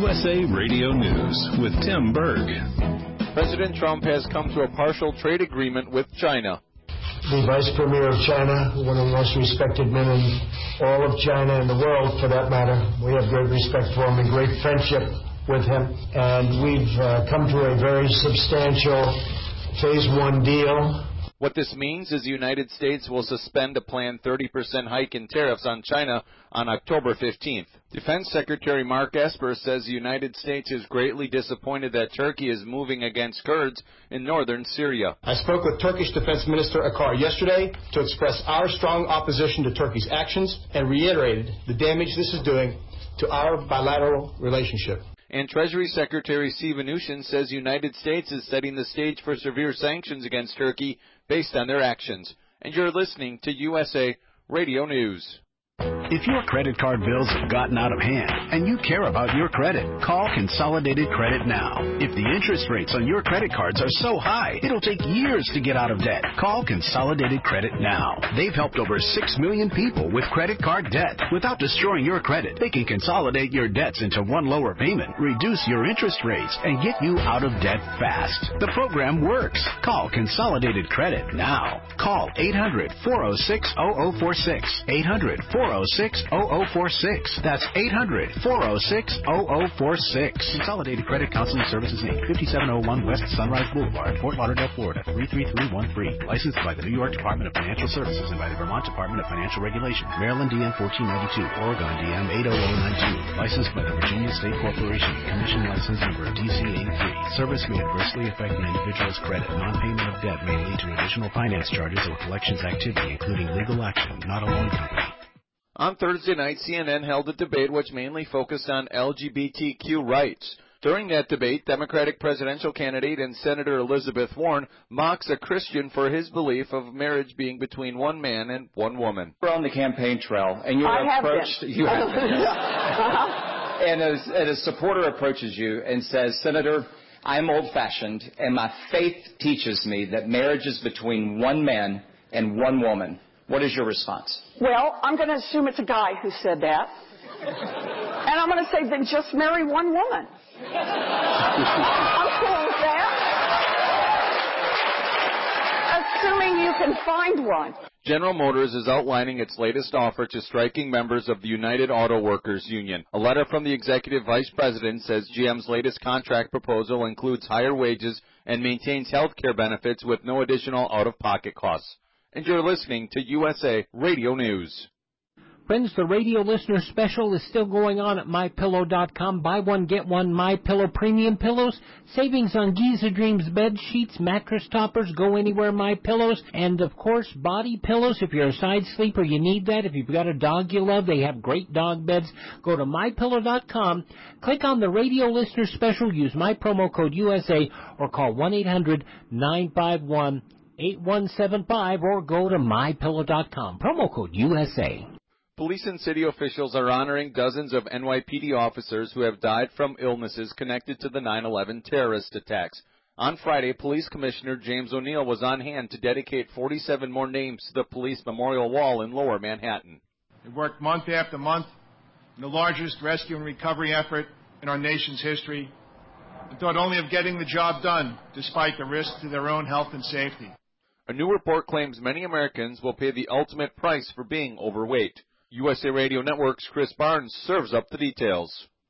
USA Radio News with Tim Berg. President Trump has come to a partial trade agreement with China. The Vice Premier of China, one of the most respected men in all of China and the world, for that matter. We have great respect for him and great friendship with him. And we've come to a very substantial Phase 1 deal. What this means is the United States will suspend a planned 30% hike in tariffs on China on October 15th. Defense Secretary Mark Esper says the United States is greatly disappointed that Turkey is moving against Kurds in northern Syria. I spoke with Turkish Defense Minister Akar yesterday to express our strong opposition to Turkey's actions and reiterated the damage this is doing to our bilateral relationship. And Treasury Secretary Steve Mnuchin says the United States is setting the stage for severe sanctions against Turkey based on their actions. And you're listening to USA Radio News. If your credit card bills have gotten out of hand and you care about your credit, call Consolidated Credit now. If the interest rates on your credit cards are so high, it'll take years to get out of debt. Call Consolidated Credit now. They've helped over 6 million people with credit card debt. Without destroying your credit, they can consolidate your debts into one lower payment, reduce your interest rates, and get you out of debt fast. The program works. Call Consolidated Credit now. Call 800-406-0046. 800-406-0046. That's 800-406-0046. Consolidated Credit Counseling Services, Inc., 5701 West Sunrise Boulevard, Fort Lauderdale, Florida, 33313. Licensed by the New York Department of Financial Services and by the Vermont Department of Financial Regulation. Maryland DM 1492, Oregon DM 80092. Licensed by the Virginia State Corporation. Commission license number DC83. Service may adversely affect the individual's credit. Non-payment of debt may lead to additional finance charges or collections activity, including legal action, not a loan company. On Thursday night, CNN held a debate which mainly focused on LGBTQ rights. During that debate, Democratic presidential candidate and Senator Elizabeth Warren mocks a Christian for his belief of marriage being between one man and one woman. We're on the campaign trail, and you were approached. You have been. And a supporter approaches you and says, Senator, I'm old-fashioned, and my faith teaches me that marriage is between one man and one woman. What is your response? Well, I'm going to assume it's a guy who said that. And I'm going to say, then just marry one woman. I'm cool with that. Assuming you can find one. General Motors is outlining its latest offer to striking members of the United Auto Workers Union. A letter from the executive vice president says GM's latest contract proposal includes higher wages and maintains health care benefits with no additional out-of-pocket costs. And you're listening to USA Radio News. Friends, the radio listener special is still going on at MyPillow.com. Buy one, get one MyPillow premium pillows. Savings on Giza Dreams bed sheets, mattress toppers, go anywhere MyPillows. And, of course, body pillows. If you're a side sleeper, you need that. If you've got a dog you love, they have great dog beds. Go to MyPillow.com. Click on the radio listener special. Use my promo code USA or call 1-800-951-8175 or go to MyPillow.com. Promo code USA. Police and city officials are honoring dozens of NYPD officers who have died from illnesses connected to the 9/11 terrorist attacks. On Friday, Police Commissioner James O'Neill was on hand to dedicate 47 more names to the police memorial wall in Lower Manhattan. We worked month after month in the largest rescue and recovery effort in our nation's history and thought only of getting the job done despite the risk to their own health and safety. A new report claims many Americans will pay the ultimate price for being overweight. USA Radio Network's Chris Barnes serves up the details.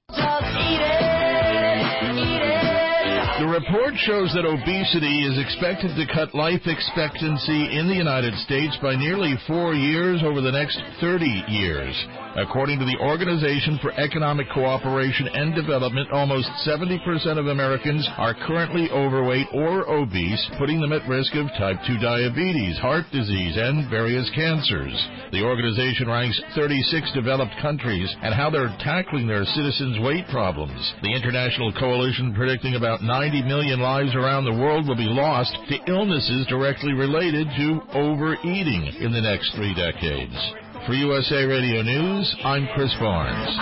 The report shows that obesity is expected to cut life expectancy in the United States by nearly 4 years over the next 30 years. According to the Organization for Economic Cooperation and Development, almost 70% of Americans are currently overweight or obese, putting them at risk of type 2 diabetes, heart disease, and various cancers. The organization ranks 36 developed countries and how they're tackling their citizens' weight problems. The International Coalition predicting about 90 million lives around the world will be lost to illnesses directly related to overeating in the next 3 decades. For USA Radio News, I'm Chris Barnes.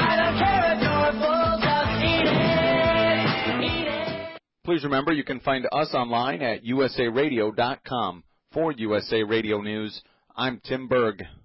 Please remember you can find us online at usaradio.com. For USA Radio News, I'm Tim Berg.